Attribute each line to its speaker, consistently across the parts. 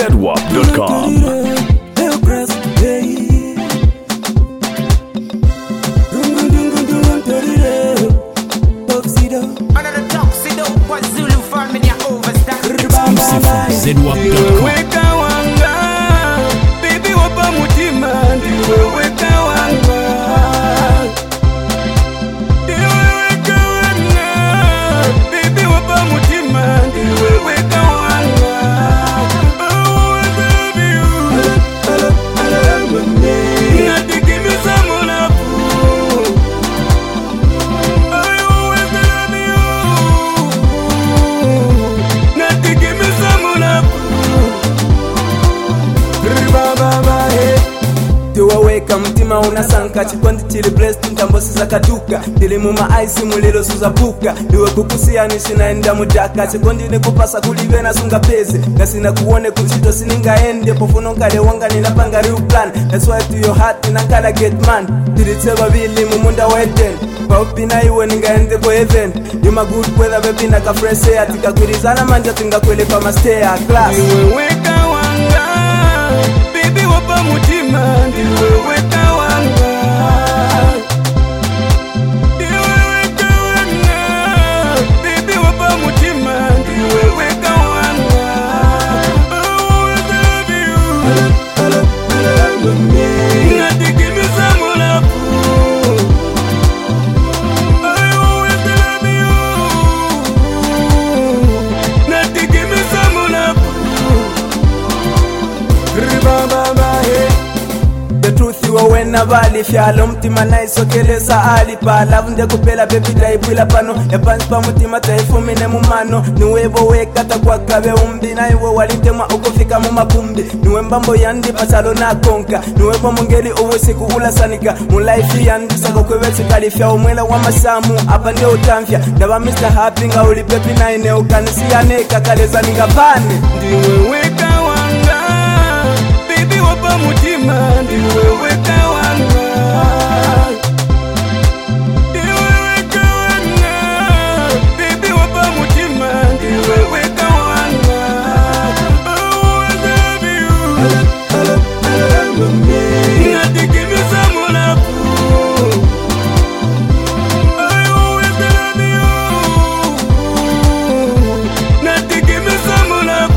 Speaker 1: zedwap.com. Exclusive from zedwap.com.
Speaker 2: Baby wapa mutima ndiwe weka wanga. Baby wapa mutima ndiwe weka wanga. Oh, I love you. I love you. Natikimisa mulapu. I always love you. Natikimisa mulapu. Tiwaweka mtima unasanka chikondi chili blessed ntambosi za kaduka tili muma ice mulilo suzabuka ndiwe kukusia nishinaenda mudaka chikondi nikupasa kulive na sunga pese ngasina kuone kuchito siningaende pofuno nkale wanga ninapanga real plan that's why to your heart ninankala get man tilitseba bili mumunda weten paupina iwe ningaende kwa heaven you my good weather baby naka fresh air tikakurizana manja tingakwele pa master class niwe weka wanga baby wapa mutima ndiwe weka wanga. Ndiwe weka wanga baby wapa mutima ndiwe weka wanga. Oh, I love you. I love you. Natikimisa mulapu. I always love you. Natikimisa mulapu. The truth you are when avali fyalo mtima naisokelesa alipa lavunde kupela baby taipwila pano epansi pa mutima taifumine mumano niwebo wekata kwa kabe umbi na iwe walitemwa ukufika mumakumbi niwe mbambo yandi pasalo na konka niwebo mungeli uwusiku ulasanika mulaifi yandi sako kwewetsi kalifya umwela wa masamu apa ndio utamfya ndaba Mr. Happy nga uli pepi na ine ukanisiyane kakaleza ningapane ndiwe weka wanga baby wapa mutima ndiwe weka wanga. Ndiwe weka wanga baby wapa mutima ndiwe weka wanga. Oh, I love you. I love you. Natikimisa mulapu. I always love you. Natikimisa mulapu.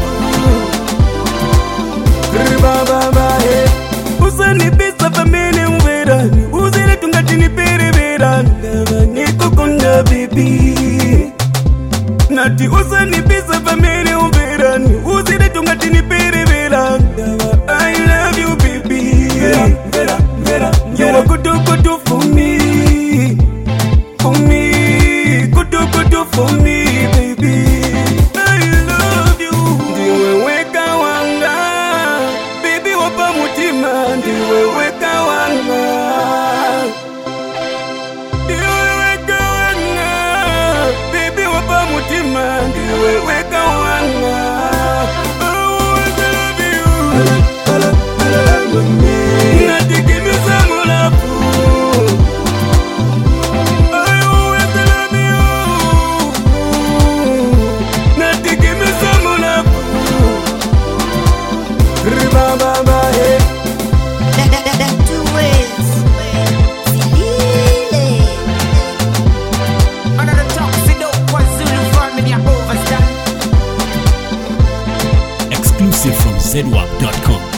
Speaker 2: Usanipisa famili uverani uzile tungatini piri verani nikukunda baby nati usanipisa famili uverani uzile tungatini piri verani I love you baby you are good for me good for me baby I love you ndiwe weka wanga baby wapa mutima ndiwe weka wanga. Ndiwe weka wanga baby wapa mutima ndiwe weka wanga. Oh, I love you. I love you. Natikimisa mulapu. I always love you. Natikimisa mulapu.
Speaker 1: Exclusive from zedwap.com.